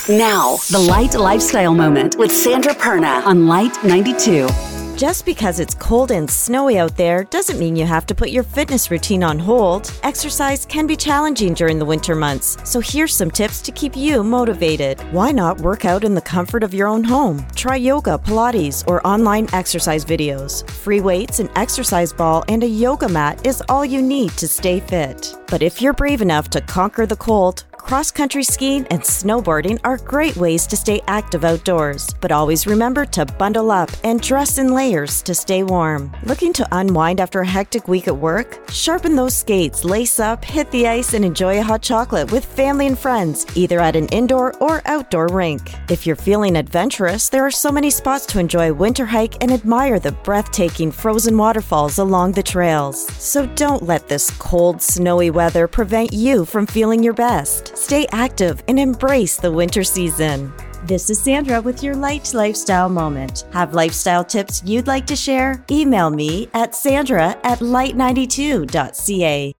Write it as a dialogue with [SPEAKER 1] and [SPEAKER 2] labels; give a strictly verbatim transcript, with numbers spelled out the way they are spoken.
[SPEAKER 1] Now, the Light Lifestyle Moment with Sandra Perna on Light ninety-two.
[SPEAKER 2] Just because it's cold and snowy out there doesn't mean you have to put your fitness routine on hold. Exercise can be challenging during the winter months, so here's some tips to keep you motivated. Why not work out in the comfort of your own home? Try yoga, Pilates, or online exercise videos. Free weights, an exercise ball, and a yoga mat is all you need to stay fit. But if you're brave enough to conquer the cold, cross-country skiing and snowboarding are great ways to stay active outdoors. But always remember to bundle up and dress in layers to stay warm. Looking to unwind after a hectic week at work? Sharpen those skates, lace up, hit the ice, and enjoy a hot chocolate with family and friends, either at an indoor or outdoor rink. If you're feeling adventurous, there are so many spots to enjoy a winter hike and admire the breathtaking frozen waterfalls along the trails. So don't let this cold, snowy weather prevent you from feeling your best. Stay active and embrace the winter season. This is Sandra with your Light Lifestyle Moment. Have lifestyle tips you'd like to share? Email me at sandra at light ninety-two dot c a.